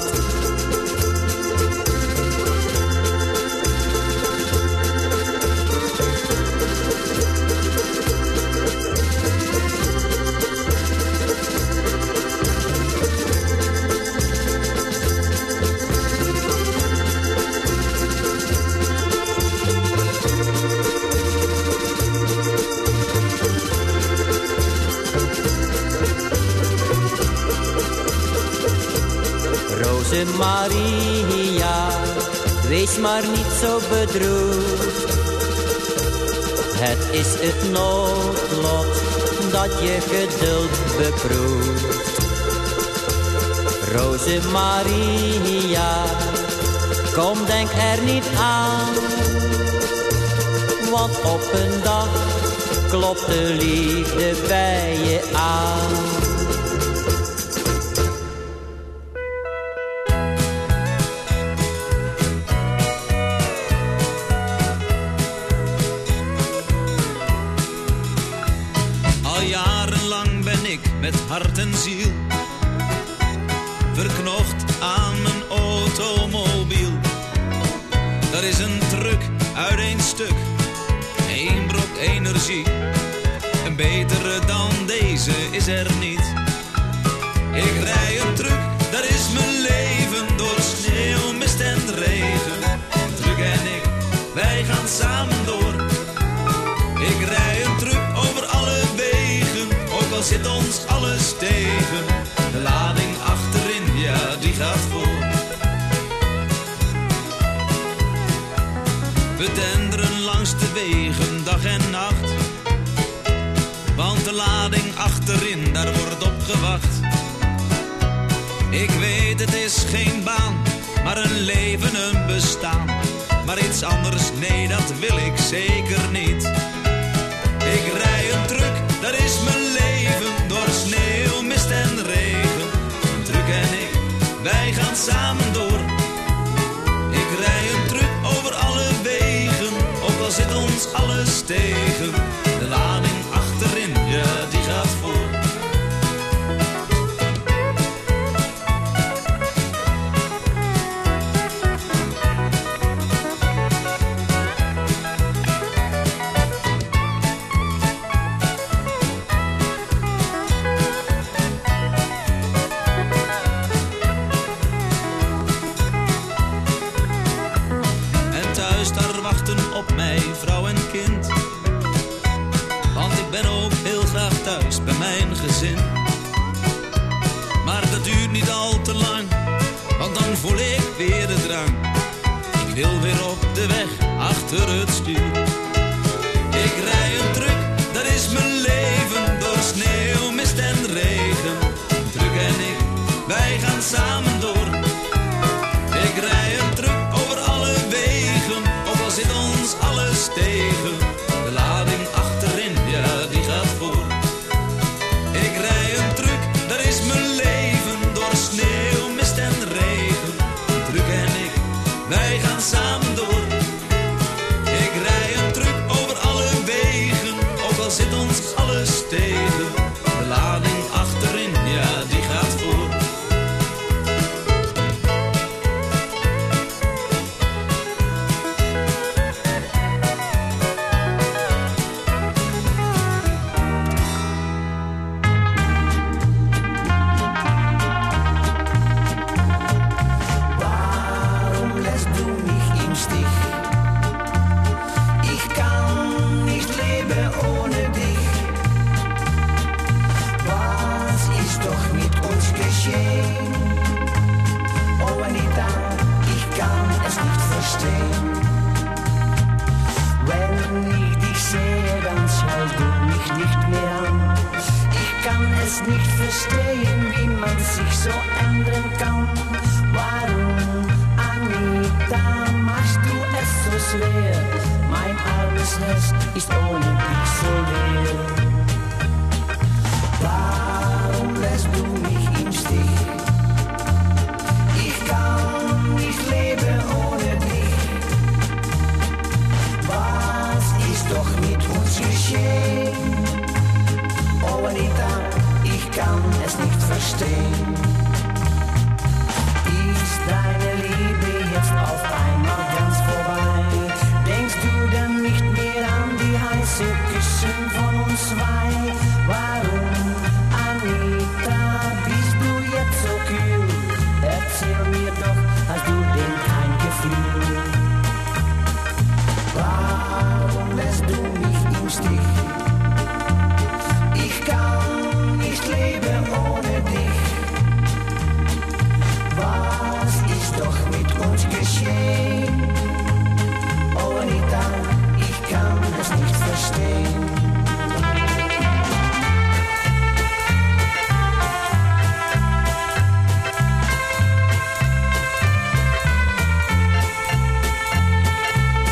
S18: Maria, wees maar niet zo bedroefd. Het is het noodlot dat je geduld beproeft. Rosemaria, kom denk er niet aan, want op een dag klopt de liefde bij je aan.
S19: Met hart en ziel, verknocht aan mijn automobiel. Er is een truck uit één stuk, één brok energie. Een betere dan deze is er niet. Ik rij een truck, dat is mijn leven, door sneeuw, mist en regen. Een truck en ik, wij gaan samen door. Ik rij een truck over alle wegen, ook al zit ons alles tegen. De lading achterin, ja, die gaat voor. We denderen langs de wegen, dag en nacht. Want de lading achterin, daar wordt op gewacht. Ik weet, het is geen baan, maar een leven, een bestaan. Maar iets anders, nee, dat wil ik zeker niet. Ik rij een truck, dat is mijn leven, door sneeuw, mist en regen. Een truck en ik, wij gaan samen door. Ik rij een truck over alle wegen, ook al zit ons alles tegen. De lading achterin, ja, die gaat voor. Op mij, vrouw en kind. Want ik ben ook heel graag thuis bij mijn gezin. Maar dat duurt niet al te lang, want dan voel ik weer de drang. Ik wil weer op de weg, achter het stuur. Ik rij een truck, dat is mijn leven, samen door. Ik rij een truck over alle wegen, ook al zit ons alles tegen. De lading achterin, ja die gaat voor. Ik rij een truck, dat is mijn leven, door sneeuw, mist en regen. De truck en ik, wij gaan samen door. Ik rij een truck over alle wegen, ook al zit ons alles tegen. De lading achterin, ja die gaat voor.
S20: Nicht verstehen, wie man sich so ändern kann. Warum, Anita, machst du es so schwer? Mein armes Herz ist ohne dich so leer. Warum lässt du mich im Stich? Ich kann nicht leben ohne dich. Was ist doch mit uns geschehen? Oh Anita, ich kann es nicht verstehen. Ist deine Liebe jetzt auf einmal ganz vorbei? Denkst du denn nicht mehr an die heiße Küssen von uns zwei? Warum, Anita, bist du jetzt so kühl? Erzähl mir doch, hast du denn kein Gefühl? Warum lässt du mich im Stich? Ich kann nicht leben ohne dich. Was ist doch mit uns geschehen? Oh Anita, ich kann es nicht verstehen.